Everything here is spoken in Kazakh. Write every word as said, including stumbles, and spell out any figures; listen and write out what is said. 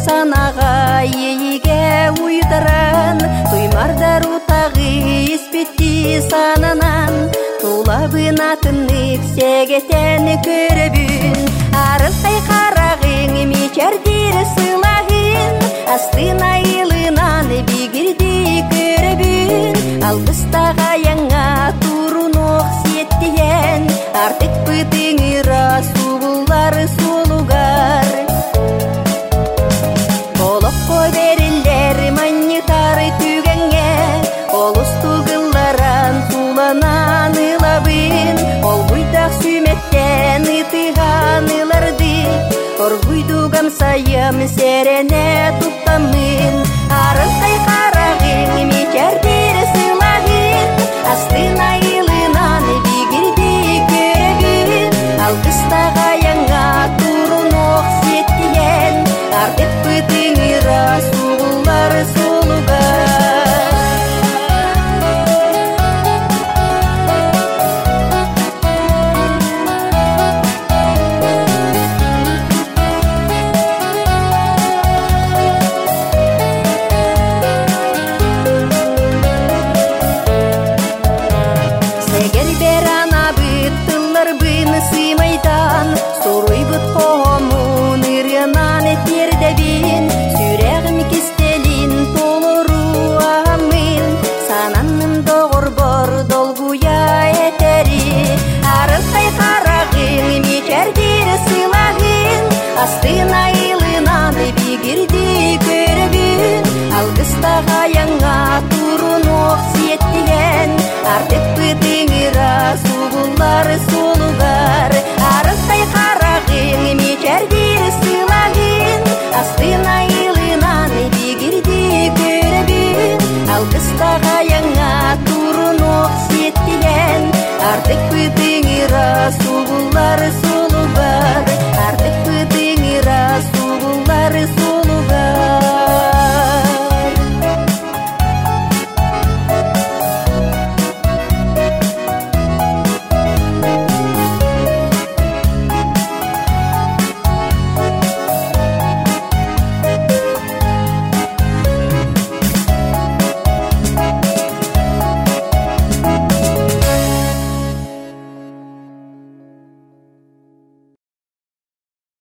санаға ейге уйдыран, туймардар утағы испетті сананан, тулабын атынық сегетен көрібін, арыстай қарағың мечердер сылағын, астына илынан бігірді көрібін, алғыстаға яңа турын оқсеттіен, артық бұтың ыра суғылар солуғар. Олық қойберілер маннитары түгенге, ол ұстығыларан суланан ылабын, ол бұйдақ сүйметтен ытыған ыларды, ор бұйдуғам сайым серене тұттамын, арыстай қарағын мечердер сылағын, астына илынан бігірді көрігін, алғыстаға яңа турын оқсеттіен, артық бұтың ыра суғылар солуғар. Соруй бұт қомын ұрынан тердебін, сүрәғім кестелін толыру ағамын, сананным доғыр бұр долгуя етері, арыстай қарағын мечердер сылағын, астына илынан бігірді көрібін, алғыстаға яңа турын оқсеттіен, артық бұтың ыра суғылар солуғар. Арыстай қарағын мечердер сылағын, астына илынан бігірді көрібін, алғыстаға яңа турын оқсеттіен, артық бұтың ыра суғылар солуғар.